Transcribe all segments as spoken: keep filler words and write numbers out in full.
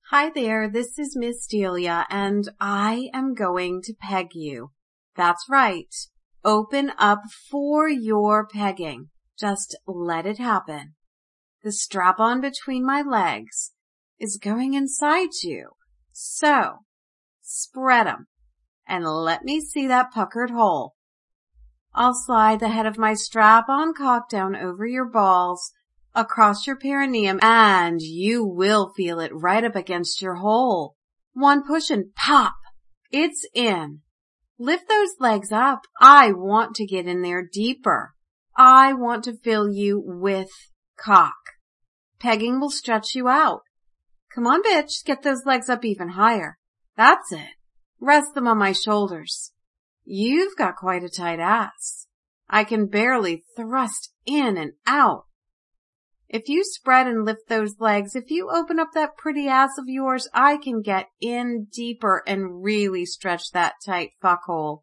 Hi there, this is Miss Delia, and I am going to peg you. That's right. Open up for your pegging. Just let it happen. The strap-on between my legs is going inside you. So, spread 'em and let me see that puckered hole. I'll slide the head of my strap-on cock down over your balls, across your perineum, and you will feel it right up against your hole. One push and pop! It's in. Lift those legs up. I want to get in there deeper. I want to fill you with cock. Pegging will stretch you out. Come on, bitch, get those legs up even higher. That's it. Rest them on my shoulders. You've got quite a tight ass. I can barely thrust in and out. If you spread and lift those legs, if you open up that pretty ass of yours, I can get in deeper and really stretch that tight fuckhole.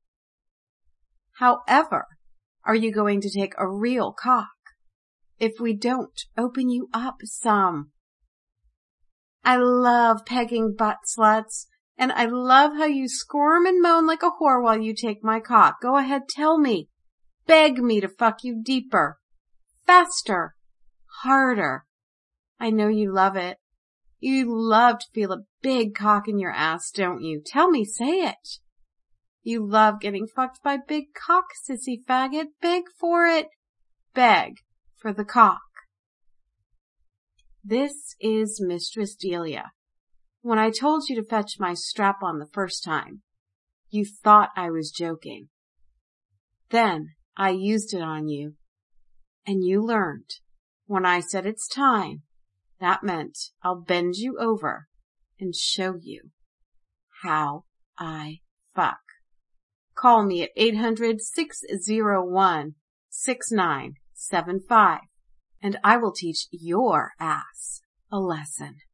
However, are you going to take a real cock if we don't open you up some? I love pegging butt sluts, and I love how you squirm and moan like a whore while you take my cock. Go ahead, tell me. Beg me to fuck you deeper, faster, harder. I know you love it. You love to feel a big cock in your ass, don't you? Tell me, say it. You love getting fucked by big cock, sissy faggot. Beg for it. Beg for the cock. This is Mistress Delia. When I told you to fetch my strap-on the first time, you thought I was joking. Then I used it on you, and you learned. When I said it's time, that meant I'll bend you over and show you how I fuck. Call me at eight hundred, six oh one, six nine seven five, and I will teach your ass a lesson.